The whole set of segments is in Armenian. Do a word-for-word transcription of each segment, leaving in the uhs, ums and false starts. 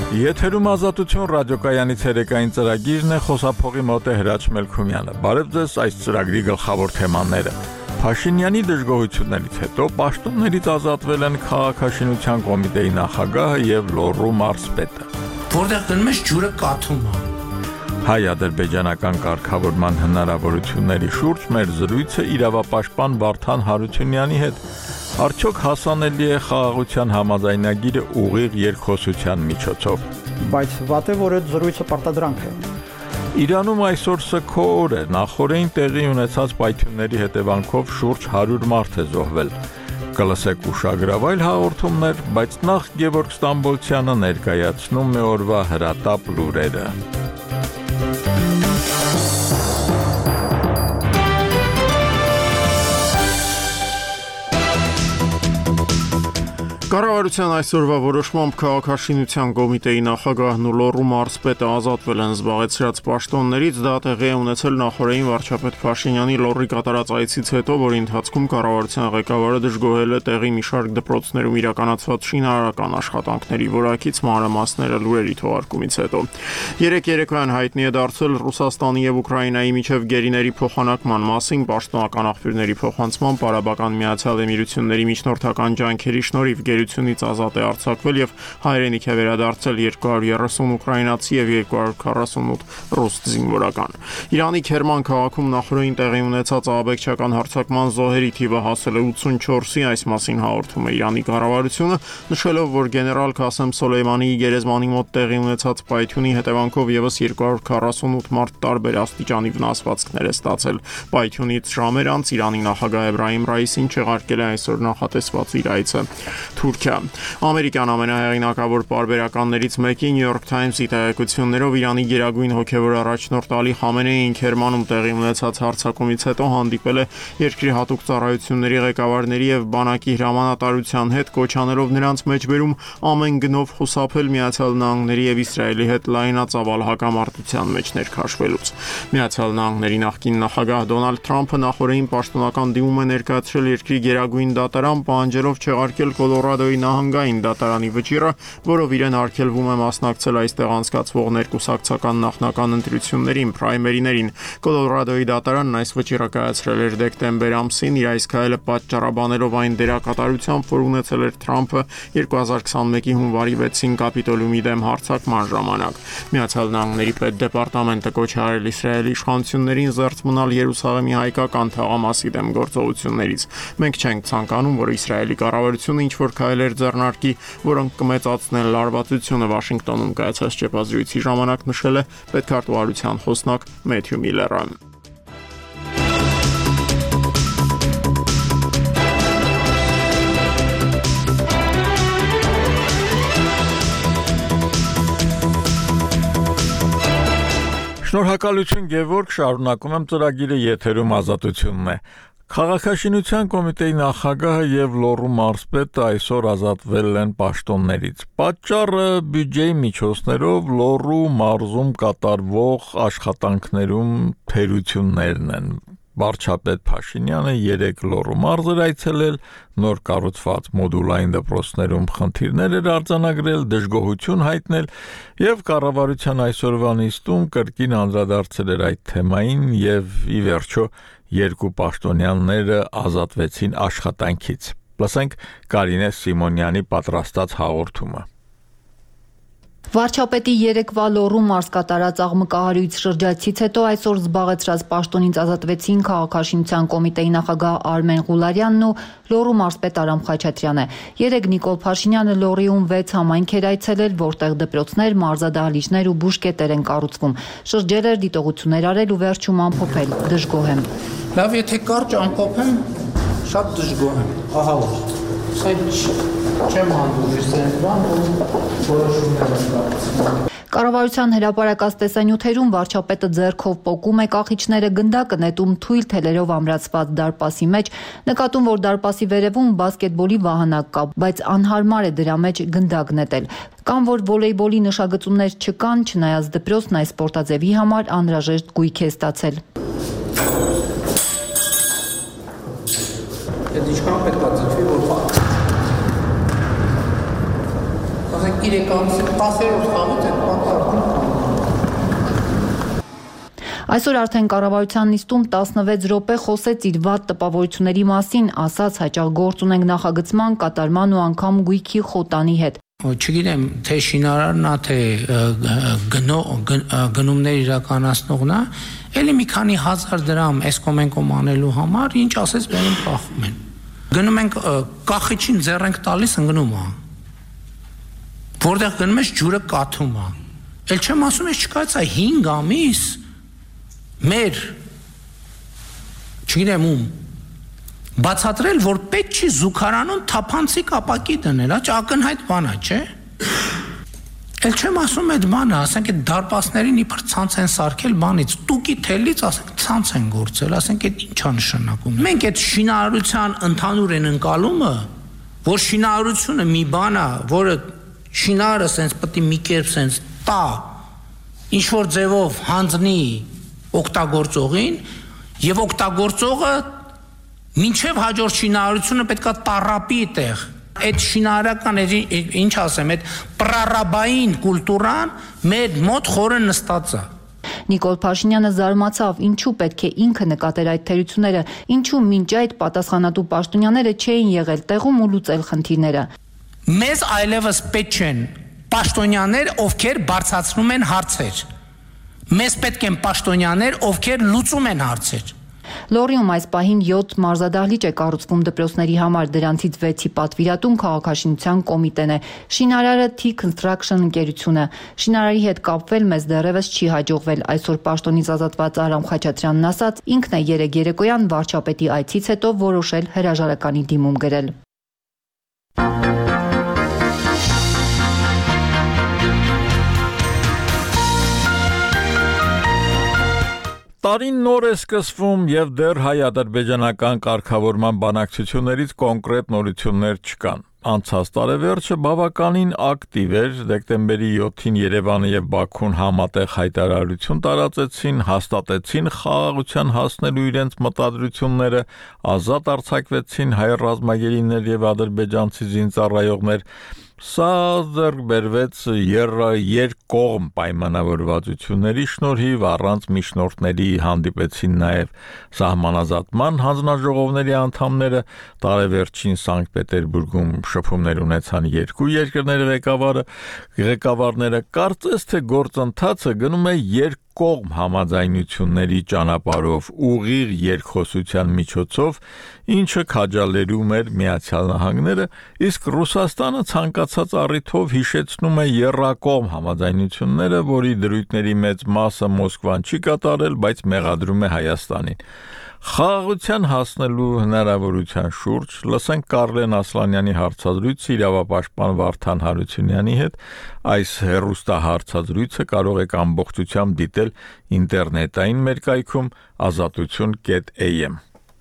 Եթերում ազատություն ռադիոկայանի ցերեկային ծրագիրն է, խոսափողի մոտ է Հրաչ Մելքումյանը։ Բարև ձեզ, այս ծրագրի գլխավոր թեմաները։ Փաշինյանի դժգոհություններից հետո պաշտոններից ազատվել են քաղաքաշինության կոմիտեի նախագահը եւ Լոռու մարզպետը։ Որտեղ դնում ես ջուրը կաթում է։ Հայ-ադրբեջանական կարգավորման հնարավորությունների շուրջ մեր զրույցը իրավապաշտպան Վարդան Հարությունյանի հետ։ Արդյոք հասանելի է խաղաղության համաձայնագիրը ուղիղ երկխոսության միջոցով։ Բայց վատ է, որ այդ զրույցը պարտադրանք է։ Իրանում այսօր սգո օր է, նախորդին տեղի ունեցած պայթյունների հետևանքով շուրջ հարյուր մարդ է զոհվել։ Կլսեք ուշագրավայր հաղորդումներ, բայց նախ Գևորգ Ստամբոլցյանը ներկայացնում է օրվա հրատապ լուրերը։ Կառավարության այսօրվա որոշմամբ քաղաքաշինության կոմիտեի նախագահն ու Լոռու մարզպետը ազատվել են զբաղեցրած պաշտոններից, դա տեղի է ունեցել նախորդին վարչապետ Փաշինյանի Լոռի կատարած այցից հետո, որի ընթացքում կառավարության ղեկավարը դժգոհել է տեղի մի շարք դպրոցներում իրականացված շինարարական աշխատանքների որակից, մանրամասները լուրերի թողարկումից հետո։ Երեկ երեկոյան հայտնի է դարձել Ռուսաստանի եւ Ուկրաինայի միջև գերիների փոխանակման մասին պաշտոնական աղբյուրների փոխանցմամբ Արաբական Միացյալ Էմիրությունների միջնորդական ջանքերի շնորհիվ գերությունից ազատ է արձակվել եւ հայրենիք է վերադարձել երկու հարյուր երեսուն ուկրաինացի եւ երկու հարյուր քառասունութ ռուս զինվորական։ Իրանի Քերման քաղաքում նախորդին տեղի ունեցած ահաբեկչական հարձակման զոհերի թիվը հասել է ութսունչորսի, այս մասին հաղորդում է Իրանի կառավարությունը, նշելով, որ գեներալ Քասեմ Սոլեյմանիի գերեզմանի մոտ տեղի ունեցած պայթյունի հետևանքով եւս երկու հարյուր քառասունութ մարդ տարբեր աստիճանի վնասվածքներ է ստացել։ Պայթյունից ժամեր անց Իրանի նախագահ Էբրահիմ Ռայիսին չեղարկել է այսօր նախատեսված իր այցը Թուրքիա։ Ամերիկյան ամենահեղինակավոր պարբերականներից մեկի New York Times-ի տեղեկություններով Իրանի գերագույն հոգևոր առաջնորդ Ալի Խամենեին Քերմանում տեղի ունեցած հարձակումից հետո հանդիպել է երկրի հատուկ ծառայությունների ղեկավարների եւ բանակի հրամանատարության հետ, կոչանելով նրանց մեջբերում ամեն գնով խուսափել Միացյալ Նահանգների եւ Իսրայելի հետ լայնածավալ հակամարտության մեջ ներքաշվելուց։ Միացյալ Նահանգների նախկին նախագահ Դոնալդ Թրամփը նախորդին պաշտոնական դիմում է ներկայացրել երկրի գերագույն դատարան, պահանջելով չեղարկել Կոլորադոյի նահանգային դատարանի վճիռը, որով իրեն արգելվում է մասնակցել այստեղ անցկացվող ներկուսակցական նախնական ընտրություններին, պրայմերիներին։ Կոլորադոյի դատարանն այս վճիռը կայացրել էր դեկտեմբեր ամսին, իր այս քայլը պատճառաբանելով այն դերակատարությամբ, որ ունեցել էր Թրամփը երկու հազար քսանմեկի հունվարի վեցին Կապիտոլիումի դեմ հարձակման ժամանակ։ Միացյալ Նահանգների պետդեպարտամենտը կոչ է արել Իսրայելի իշխանություններին զերծ մնալ Երուսաղեմի հայկական թաղամասի դեմ գործողություններից։ Մենք չենք ցանկանում, որ Իսրայելի կառավարությունը ինչ-որ քայլեր ձեռնարկի, որոնք կմեծացնեն լարվածությունը, Վաշինգտոնում կայացած ճեպազրույցի ժամանակ նշել է պետքարտուղարության խոսնակ Մեթյու Միլլերը։ Շնորհակալություն Գևորգ, շարունակում եմ ծրագիրը, եթերում ազատությունն է։ Քաղաքաշինության կոմիտեի նախագահը եւ Լոռու մարզպետը այսօր ազատվել են պաշտոններից։ Պատճառը բյուջեի միջոցներով Լոռու մարզում կատարվող աշխատանքներում թերություններն են։ Վարչապետ Փաշինյանը երեկ Լոռու մարզ էր այցելել, նոր կառուցված մոդուլային դպրոցներում խնդիրներ էր արձանագրել, դժգոհություն հայտնել եւ կառավարության այսօրվա նիստում կրկին անդրադարձել էր այդ թեմային եւ ի վերջո երկու պաշտոնյաները ազատվեցին աշխատանքից։ Լսենք Կարինե Սիմոնյանի պատրաստած հաղորդումը։ Վարչապետի երեկվա Լոռու մարզ կատարած աղմկահարույց շրջայցից հետո այսօր զբաղեցրած պաշտոնից ազատվեցին քաղաքաշինության կոմիտեի նախագահ Արմեն Ղուլարյանն ու Լոռու մարզպետ Արամ Խաչատրյանը։ Երեկ Նիկոլ Փաշինյանը Լոռիում վեց համայնք էր այցելել, որտեղ դպրոցներ, մարզադահլիճներ ու բուժկետեր են կառուցվում։ Շրջել էր, դիտողություններ արել ու վերջում ամփոփել՝ դժգոհ եմ։ Լավ, եթե կարճ ամփոփեմ, շատ դժգոհ եմ, ահա որ։ Չեմ հանդուրժ ես բան ու որոշումներ եմ կառուցում։ Կառավարության հրապարակած տեսանյութերում վարչապետը ձեռքով պոկում է կախիչները, գնդակը նետում թույլ թելերով ամրացված դարպասի մեջ, նկատում, որ դարպասի վերևում բասկետբոլի վահանակ կա, բայց անհարմար է դրա մեջ գնդակ նետել։ Կամ որ վոլեյբոլի նշագծումներ չկան, չնայած դպրոցն այս սպորտաձևի համար անհրաժեշտ գույք է ստացել։ Այդ ինչքան պետք է ձգվի, որ երեք ամսի տասերորդ խաղից այդ պատկառն Այսօր արդեն կառավարության նիստում տասնվեց րոպե խոսեց իր վատ տպավորությունների մասին, ասաց հաճախ գործ ունենք նախագծման, կատարման ու անգամ գույքի խոտանի հետ։ Չգիտեմ, թե շինարարն է, թե գնումներ իրականացնողն է, էլի մի քանի հազար դրամ էսկոմենկոմ անելու համար, ինչ ասես բերում կախում են։ Գնում ենք կախիչին ձեռ ենք տալիս ընկնում է։ Որտեղ գնում ես ջուրը կաթում է։ Էլ չեմ ասում, ես չկայացա հինգ ամիս մեր չգիտեմ ում բացատրել, որ պետք չի զուգարանում թափանցիկ ապակի դնել, աչ ակնհայտ բան է, չէ՞։ Էլ չեմ ասում այդ բանը, ասենք այդ դարպասներին իբր ցանց են սարքել բանից, տուկի թելից, ասենք ցանց են գործել, ասենք այդ ի՞նչ է նշանակում։ Մենք այդ շինարարության ընդհանուր են ընկալումը, որ շինարարությունը մի բան է, որը շինարարը սենց պետք է մի կերպ սենց տա, ինչ որ ձևով հանձնի օգտագործողին եւ օգտագործողը մինչեւ հաջորդ շինարարությունը պետքա տարապի տեղ այդ շինարարական ինչ ասեմ այդ պրարաբային կուլտուրան մեր մոտ խորը նստած է Նիկոլ Փաշինյանը զարմացավ, ինչու պետք է ինքը նկատեր այդ թերությունները, ինչու մինչ այդ պատասխանատու պաշտոնյաները չէին եղել տեղում ու լուծել խնդիրները։ Մեզ այլևս պետք չեն պաշտոնյաներ, ովքեր բարձրացնում են հարցեր։ Մեզ պետք են պաշտոնյաներ, ովքեր լուծում են հարցեր։ Լոռիում այս պահին յոթ մարզադահլիճ է կառուցվում դպրոցների համար, դրանցից վեցի պատվիրատուն քաղաքաշինության կոմիտեն է, շինարարը T Construction ընկերությունը։ Շինարարի հետ կապվել մեզ դեռևս չի հաջողվել, այսօր պաշտոնից ազատված Արամ Խաչատրյանն ասաց, ինքն է երեկ երեկոյան վարչապետի այցից հետո որոշել հրաժարականի դիմում գրել։ Տարին նոր է սկսվում եւ դեռ հայ-ադրբեջանական կարգավորման բանակցություններից կոնկրետ նորություններ չկան։ Անցած տարեվերջը բավականին ակտիվ էր, դեկտեմբերի յոթին Երևանը եւ Բաքուն համատեղ հայտարարություն տարածեցին, հաստատեցին խաղաղության հասնելու իրենց մտադրությունները, ազատ արձակվեցին հայ ռազմագերիներ եւ ադրբեջանցի զինծառայողներ։ Սա ձեռք բերվեց երկկողմ պայմանավորվածությունների շնորհիվ առանց միջնորդների հանդիպեցին նաև սահմանազատման հանձնաժողովների անդամները տարեվերջին Սանկտ Պետերբուրգում շփումներ ունեցան երկու երկրների ղեկավարը ղեկավարները կարծես թե գործընթացը գնում է երկկողմ համաձայնությունների ճանապարհով ուղիղ երկխոսության միջոցով ինչը քաջալերում էր Միացյալ Նահանգները իսկ Ռուսաստանը ցանկացած առիթով հիշեցնում է եռակողմ համաձայնությունները, որի դրույթների մեծ մասը Մոսկվան չի կատարել, բայց մեղադրում է Հայաստանին։ Խաղաղության հասնելու հնարավորության շուրջ լսենք Կարլեն Ասլանյանի հարցազրույցը իրավապաշտպան Վարդան Հարությունյանի հետ։ Այս հեռուստահարցազրույցը կարող եք ամբողջությամբ դիտել ինտերնետային մեր կայքում ազատություն կետ A M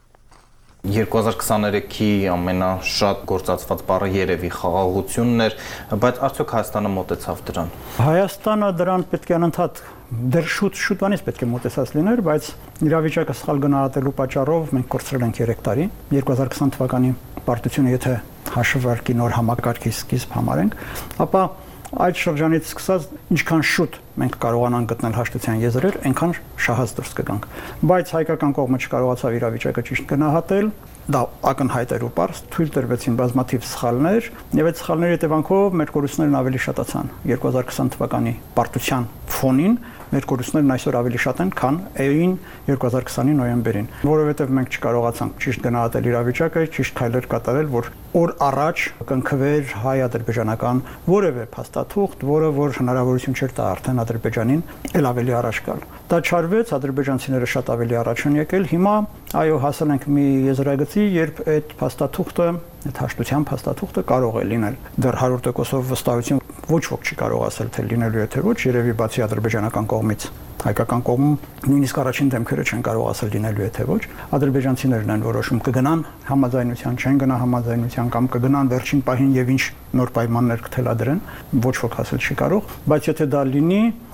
երկու հազար քսաներեքի ամենաշատ գործածված բառը երևի խաղաղությունն էր, բայց արդյոք Հայաստանը մոտեցավ դրան։ Հայաստանը դրան պետք է անընդհատ դեռ շուտ շուտվանից պետք է մոտեցած լիներ, բայց իրավիճակը սխալ գնահատելու պատճառով մենք կորցրել ենք երեք տարի։ երկու հազար քսան թվականի պարտությունը եթե հաշվարկի նոր համակարգի սկիզբ համարենք, ապա այդ շրջանից սկսած ինչքան շուտ մենք կարողանանք գտնել հաշտության եզրեր, այնքան շահած դուրս կգանք։ Բայց հայկական կողմը չկարողացավ իրավիճակը ճիշտ գնահատել, դա ակնհայտ էր ու պարզ, թույլ տրվեցին բազմաթիվ սխալներ, եւ այդ սխալների հետևանքով մեր կորուստներն ավելի շատացան։ երկու հազար քսան թվականի պարտության ֆոնին մեր կորուստներն այսօր ավելի շատ են, քան էին երկու հազար քսանի նոյեմբերին, որովհետև մենք չկարողացանք ճիշտ գնահատել իրավիճակը, ճիշտ քայլեր կատարել, որ օր առաջ կնքվեր հայ-ադրբեջանական որևէ փաստաթուղթ, որը որ հնարավորություն չէր տա արդեն Ադրբեջանին ել ավելի առաջ գալ։ Դա չարվեց, ադրբեջանցիները շատ ավելի առաջ են եկել։ Հիմա այո, հասել ենք մի եզրագծի, երբ այդ փաստաթուղթը, այդ հաշտության փաստաթուղթը կարող է լինել։ Դեռ հարյուր տոկոսով վստահություն ոչ ոք չի կարող ասել, թե լինելու է թե ոչ, երևի բացի ադրբեջանական կողմից, հայկական կողմում նույնիսկ առաջին դեմքերը չեն կարող ասել լինելու է թե ոչ։ Ադրբեջանցիներն են որոշում կգնան համաձայնության, չեն գնա համաձայնության կամ կգնան վերջին պահին եւ ինչ նոր պայմաններ կթելադրեն, ոչ ոք ասել չի կարող, բայց եթե դա լինի,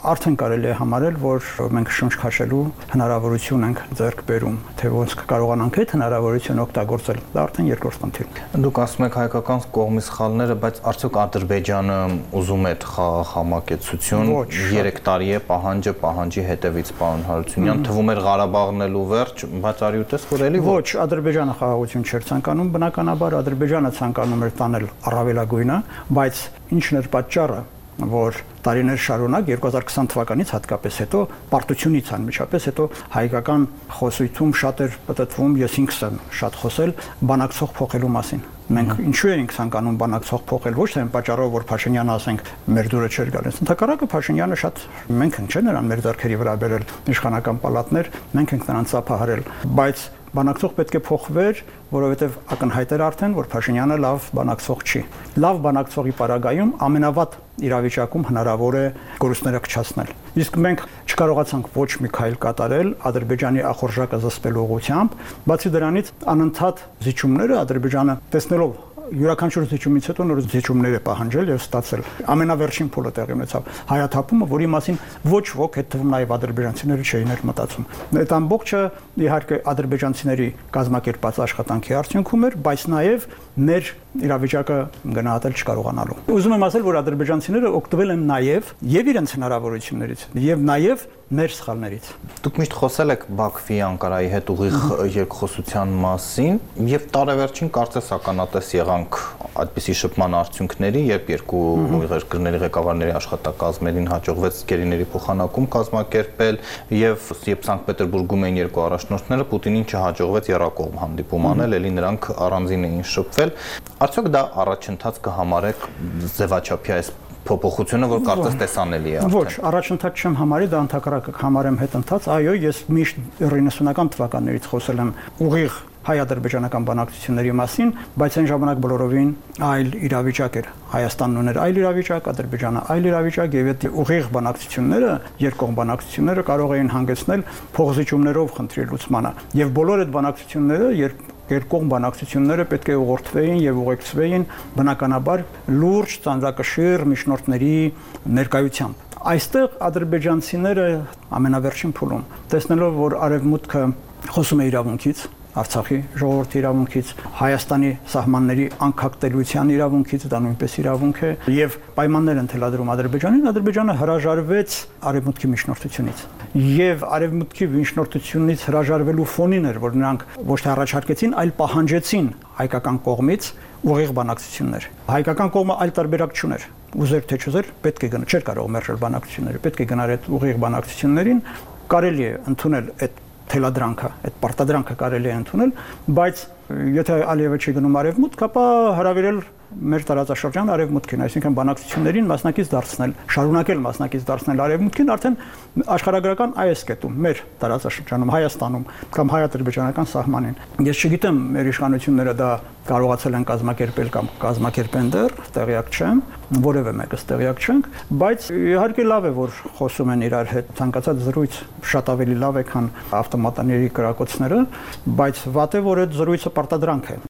արդեն կարելի է համարել, որ մենք շունչ քաշելու հնարավորություն ենք ձեռք բերում, թե ոնց կկարողանանք այդ հնարավորությունը օգտագործել։ Դա արդեն երկրորդ խնդիրն է։ Դուք ասում եք հայկական կողմի սխալները, բայց արդյոք Ադրբեջանը ուզում է խաղաղ համակեցություն, երեք տարի է պահանջը պահանջի հետևից, պարոն Հարությունյան, թվում էր Ղարաբաղն էլ ու վերջ, բայց արի ուտես որ էլի ոչ, Ադրբեջանը խաղաղություն չէր ցանկանում, բնականաբար Ադրբեջանը ցանկանում էր տանել առավելագույնը, բայց ինչն էր պատճառը, որ տարիներ շարունակ երկու հազար քսան թվականից հատկապես հետո պարտությունից անմիջապես հետո հայկական խոսույթում շատ էր պատտվում, ես ինքս եմ շատ խոսել բանակցող փոխելու մասին։ Մենք ինչու էինք ցանկանում բանակցող փոխել, ոչ թե այն պատճառով, որ Փաշինյանը ասենք մեր դուրը չէր գալիս։ Ընդհակառակը Փաշինյանը շատ մենք ենք չէ նրան մեր ձեռքերի վրա բերել իշխանական պալատներ, մենք ենք նրան ծափահարել, բայց բանակցող պետք է փոխվեր, որովհետև ակնհայտ էր արդեն, որ Փաշինյանը լավ բանակցող չի։ Լավ բանակցողի պարագայում ամենավատ իրավիճակում հնարավոր է կորուստները կչացնել։ Իսկ մենք չկարողացանք ոչ մի քայլ կատարել Ադրբեջանի ախորժակը զսպելու ուղղությամբ, բացի դրանից անընդհատ զիջումները Ադրբեջանը տեսնելով յուրաքանչյուր զիջումից հետո նոր զիջումներ է պահանջել եւ ստացել։ Ամենավերջին փուլը տեղի ունեցավ հայաթափումը, որի մասին ոչ ոք այդ թվում նաեւ ադրբեջանցիները չէին էր մտածում։ Այդ ամբողջը իհարկե ադրբեջանցիների կազմակերպած աշխատանքի արդյունքում էր, բայց նաեւ մեր իրավիճակը գնահատել չկարողանալու։ Ուզում եմ ասել, որ ադրբեջանցիները օգտվել են նաեւ եւ իրենց հնարավորություններից եւ նաեւ մեր սխալներից։ Դուք միշտ խոսել եք Բաքվի Անկարայի հետ ուղիղ երկխոսության մասին եւ տարեվերջին կարծես ականատես եղանք այդպիսի շփման արդյունքների, երբ երկու երկրների ղեկավարների աշխատակազմերին հաջողվեց գերիների փոխանակում կազմակերպել եւ երբ Սանկտ Պետերբուրգում էին երկու առաջնորդները, Պուտինին չհաջողվեց եռակողմ հանդիպում անել, ելի նրանք առանձին էին շփվել։ Արդյոք դա առաջընթաց կհամարեք ձևաչափի այս փոփոխությունը, որ կարծես տեսանելի է արդեն։ Ոչ, առաջընթաց չեմ համարի, դա ընդհակառակը համարեմ հետընթաց։ Այո, ես միշտ իննսունական թվականներից խոսել եմ ուղիղ հայ-ադրբեջանական բանակցությունների մասին, բայց այն ժամանակ բոլորովին այլ իրավիճակ էր։ Հայաստանն ուներ այլ իրավիճակ, Ադրբեջանը այլ իրավիճակ, եւ այդ ուղիղ բանակցությունները, երկկողմ բանակցությունները կարող էին հանգեցնել փոխզիջումներով խնդրի լուծմանը։ Եվ բոլոր այդ բանակցությունները, երբ երկկողմ բանակցությունները պետք է ուղղորդվեին եւ ուղեկցվեին բնականաբար լուրջ ծանրակշիռ միջնորդների ներկայությամբ։ Այստեղ ադրբեջանցիները ամենավերջին փուլում, տեսնելով, որ արևմուտքը խոսում է իրավունքից, Արցախի ժողովրդի իրավունքից, Հայաստանի սահմանների անկախտելիության իրավունքից, դա նույնպես իրավունք է, եւ պայմաններ են թելադրում Ադրբեջանին, Ադրբեջանը հրաժարվեց արևմուտքի միջնորդությունից։ Եվ արևմուտքի միջնորդությունից հրաժարվելու ֆոնին էր, որ նրանք ոչ թե առաջարկեցին, այլ պահանջեցին հայկական կողմից ուղիղ բանակցություններ։ Հայկական կողմը այլ տարբերակ չուներ։ Ուզեր թե չուզեր, պետք է գնա, չէր կարող մերժել բանակցությունները, պետք է գնար այդ ուղիղ բանակցություններին, կարելի է ընդունել այդ թելադրանքը, այդ պարտադրանքը կարելի է ընդունել, բայց եթե Ալիևը չի գնում արևմուտք, ապա հրավիրել մեր տարածաշրջան արևմուտքին, այսինքն բանակցություններին մասնակից դարձնել, շարունակել մասնակից դարձնել արևմուտքին արդեն աշխարհագրական այս կետում, մեր տարածաշրջանում, Հայաստանում կամ հայ-ադրբեջանական սահմանին։ Ես չգիտեմ, մեր իշխանությունները դա կարողացել են կազմակերպել կամ կազմակերպեն դեռ, տեղյակ չեմ, որևէ մեկս տեղյակ չենք, բայց իհարկե լավ է, որ խոսում են իրար հետ, ցանկացած զրույց շատ ավելի լավ է, քան ավտոմատների կրակոցները, բայց վատ է, որ այդ զրույցը պարտադրանք է։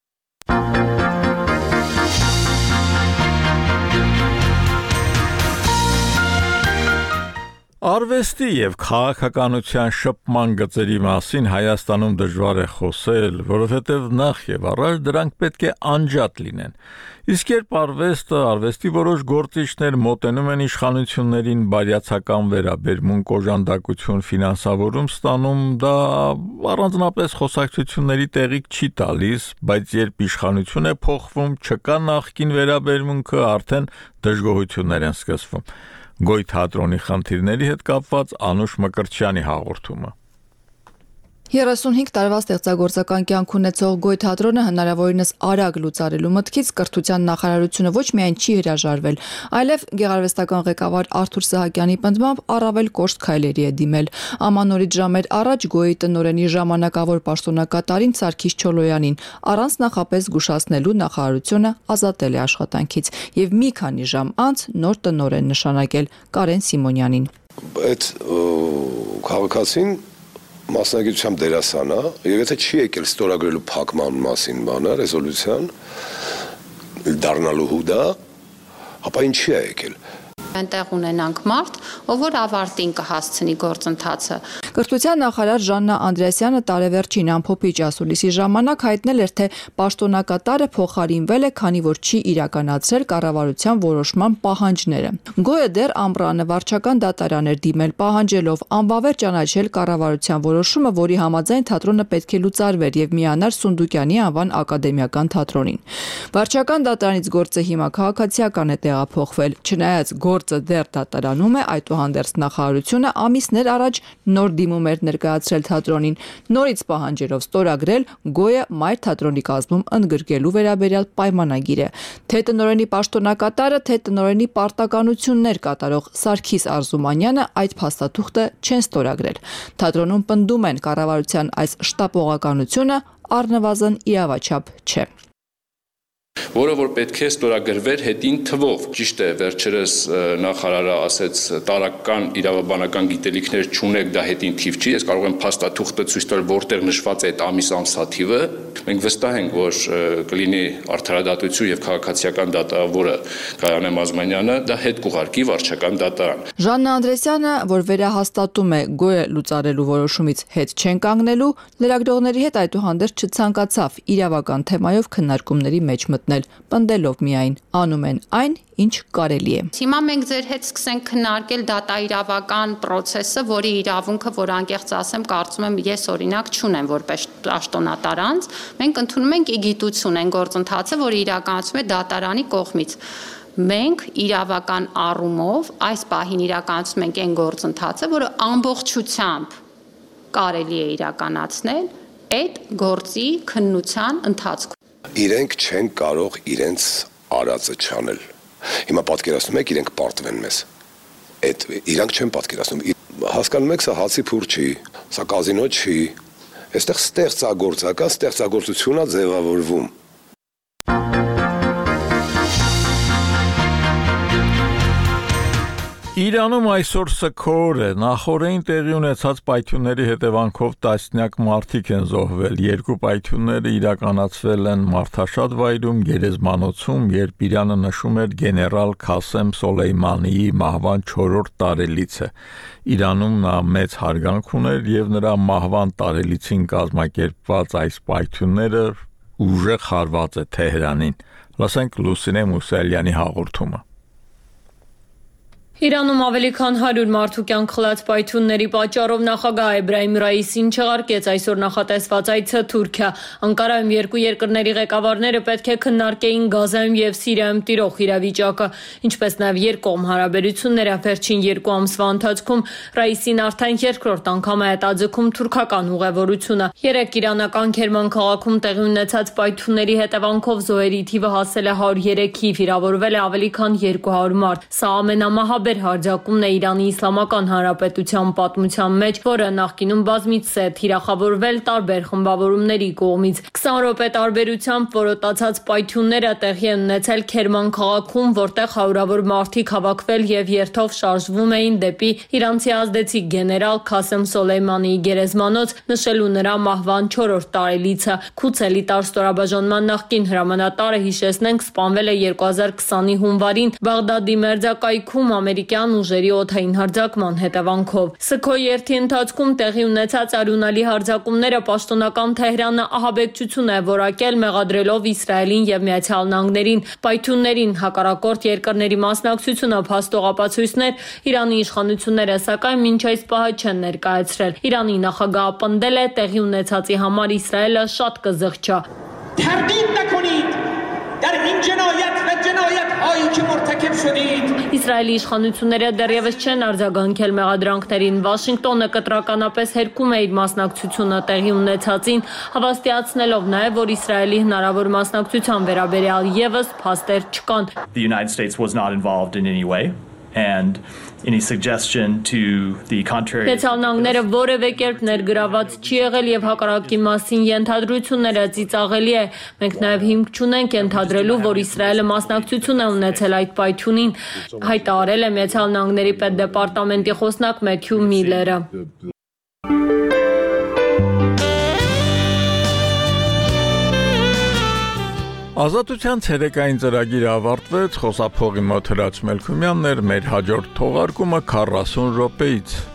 Արվեստի եւ քաղաքականության շփման գծերի մասին Հայաստանում դժվար է խոսել, որովհետեւ նախ եւ առաջ դրանք պետք է անջատ լինեն։ Իսկ երբ արվեստը, արվեստի որոշ գործիչներ մոտենում են իշխանություններին բարյացակամ վերաբերմունք, օժանդակություն, ֆինանսավորում ստանում, դա առանձնապես խոսակցությունների տեղիք չի տալիս, բայց երբ իշխանություն է փոխվում, չկա նախկին վերաբերմունքը, արդեն դժգոհություններ են սկսվում։ Գոյ թատրոնի խնդիրների հետ կապված Անուշ Մկրտչյանի հաղորդումը։ երեսունհինգ տարվա ստեղծագործական կյանք ունեցող Գոյ թատրոնը հնարավորինս արագ լուծարելու մտքից կրթության նախարարությունը ոչ միայն չի հրաժարվել, այլև գեղարվեստական ղեկավար Արթուր Սահակյանի պնդմամբ առավել կոշտ քայլերի է դիմել։ Ամանորից ժամեր առաջ Գոյի տնօրենի ժամանակավոր պաշտոնակատարին Սարգիս Չոլոյանին առանց նախապես զգուշացնելու նախարարությունը ազատել է աշխատանքից եւ մի քանի ժամ անց նոր տնօրեն նշանակել Կարեն Սիմոնյանին։ Այդ քաղաքացին մասնագիտությամբ դերասան է, եւ եթե չի եկել ստորագրելու փակման մասին բանը, ռեզոլյուցիան դառնալու հուդա, ապա ինչի է եկել։ Այնտեղ ունենանք մարդ, ով որ ավարտին կհասցնի գործընթացը։ Կրթության նախարար Ժաննա Անդրեասյանը տարեվերջին ամփոփիչ ասուլիսի ժամանակ հայտնել էր, թե պաշտոնակատարը փոխարինվել է, քանի որ չի իրականացրել կառավարության որոշման պահանջները։ Գոյը դեռ ամռանը վարչական դատարան էր դիմել պահանջելով անվավեր ճանաչել կառավարության որոշումը, որի համաձայն թատրոնը պետք է լուծարվեր եւ միանար Սունդուկյանի անվան ակադեմիական թատրոնին։ Վարչական դատարանից գործը հիմա քաղաքացիական է տեղափոխվել, չնայած գործը դեռ դատարանում է, այդուհանդերձ նախարարությունը ամիսներ առաջ նոր դիմում էր ներկայացրել թատրոնին, նորից պահանջելով ստորագրել Գոյը մայր թատրոնի կազմում ընդգրկելու վերաբերյալ պայմանագիրը։ Թե տնօրենի պաշտոնակատարը, թե տնօրենի պարտականություններ կատարող Սարգիս Արզումանյանը այդ փաստաթուղթը չեն ստորագրել։ Թատրոնում պնդում են կառավարության այս շտապողականությունը առնվազն իրավաչափ չէ։ Որը որ պետք է ստորագրվեր հետին թվով։ Ճիշտ է, վերջերս նախարարը ասեց տարական իրավաբանական գիտելիքներ չունեք, դա հետին թիվ չի, ես կարող եմ փաստաթուղթը ցույց տալ, որտեղ նշված է այդ ամիս ամսաթիվը։ Մենք վստահ ենք, որ կլինի արդարադատություն եւ քաղաքացիական դատավորը Գայանե Մազմանյանը դա հետ կուղարկի վարչական դատարան։ Ժաննա Անդրեասյանը, որ վերահաստատում է Գոյը լուծարելու որոշումից հետ չեն կանգնելու, լրագրողների հետ այդուհանդերձ չցանկացավ իրավական թեմայով քննարկումների մեջ մտնել, պնդելով միայն անում են այն, ինչ կարելի է։ Հիմա մենք ձեր հետ սկսենք քննարկել դատաիրավական process-ը, որի իրավունքը, որ անկեղծ ասեմ, կարծում եմ ես օրինակ չունեմ որպես պաշտոնատար անձ, մենք ընդունում ենք իգիտություն այն գործընթացը, որը իրականացվում է դատարանի կողմից։ Մենք իրավական առումով այս պահին իրականացնում ենք այն գործընթացը, որը ամբողջությամբ կարելի է իրականացնել այդ գործի քննության ընթացքում։ Իրենք չեն կարող իրենց արածը չանել։ Հիմա պատկերացնում եք, իրենք պարտվեն մեզ։ Այդ իրանք չեն պատկերացնում։ Հասկանում եք, սա հացի փուր չի, սա կազինո չի։ Այստեղ ստեղծագործական ստեղծագործություն է ձևավորվում։ Իրանում այսօր սքոր է, նախորդին տեղի ունեցած պայթյունների հետևանքով տասնյակ մարդիկ են զոհվել, երկու պայթյունները իրականացվել են Մարդաշատ վայրում, Գերեզմանոցում, երբ Իրանը նշում էր գեներալ Քասեմ Սոլեյմանիի մահվան չորրորդ տարելիցը։ Իրանում նա մեծ հարգանք ուներ եւ նրա մահվան տարելիցին կազմակերպված այս պայթյունները ուժեղ հարված է Թեհրանին։ Լսենք Լուսինե Մուսալյանի հաղորդումը։ Իրանում ավելի քան հարյուր մարդու կյանք խլած պայթյունների պատճառով նախագահ Էբրահիմ Ռայիսին չեղարկեց այսօր նախատեսված այցը Թուրքիա։ Անկարայում երկու երկրների ղեկավարները պետք է քննարկեին Գազայում եւ Սիրիայում տիրող իրավիճակը, ինչպես նաեւ երկկողմ հարաբերությունները վերջին երկու ամսվա ընթացքում Ռայիսին արդեն երկրորդ անգամ է հետաձգում թուրքական ուղևորությունը։ Երեք իրանական Քերման քաղաքում տեղի ունեցած պայթյունների հետևանքով զոհերի թիվը հասել է հարյուր երեքի, վիրավորվել է ավելի քան երկու հարյուր մարդ։ Սա ամենամահ հարձակումն է Իրանի Իսլամական Հանրապետության պատմության մեջ, որը նախկինում բազմիցս է թիրախավորվել տարբեր խմբավորումների կողմից։ քսան րոպե տարբերությամբ որոտացած պայթյունները տեղի են ունեցել Քերման քաղաքում, որտեղ հարյուրավոր մարդիկ հավաքվել եւ երթով շարժվում էին դեպի իրանցի ազդեցիկ գեներալ Քասեմ Սոլեյմանիի գերեզմանոց, նշելու նրա մահվան չորրորդ տարելիցը։ Քուցելի տար ստորաբաժանման նախկին հրամանատարը, հիշեցնենք, սպանվել է երկու հազար քսանի հունվարին Բաղդադի մերձակայքում ամերիկյան ուժերի օդային հարձակման հետևանքով։ Սքոյ երթի ընթացքում տեղի ունեցած արյունալի հարձակումները պաշտոնական Թեհրանը ահաբեկչություն է որակել, մեղադրելով Իսրայելին եւ Միացյալ Նահանգներին։ Պայթյուններին հակառակորդ երկրների մասնակցությունը փաստող ապացույցներ Իրանի իշխանությունները սակայն մինչ այս պահը չեն ներկայացրել։ Իրանի նախագահը պնդել է տեղի ունեցածի համար Իսրայելը շատ կզղջա։ Իսրայելի իշխանությունները դեռևս չեն արձագանքել մեղադրանքներին։ Վաշինգտոնը կտրականապես հերքում է իր մասնակցությունը տեղի ունեցածին, հավաստիացնելով նաև, որ Իսրայելի հնարավոր մասնակցության վերաբերյալ եւս փաստեր չկան։ The United States was not involved in any way. And any suggestion to the contrary. Միացյալ Նահանգները որևէ կերպ ներգրաված չի եղել եւ հակառակի մասին ենթադրությունները ծիծաղելի է։ Մենք նաեւ հիմք չունենք ենթադրելու, որ Իսրայելը մասնակցություն է ունեցել այդ պայթյունին, հայտարարել է Միացյալ Նահանգների պետդեպարտամենտի խոսնակ Մեթյու Միլլերը։ Ազատության ցերեկային ծրագիրը ավարտվեց, խոսափողի մոտ Հրաչ Մելքումյանն էր, մեր հաջորդ թողարկումը քառասուն րոպեից։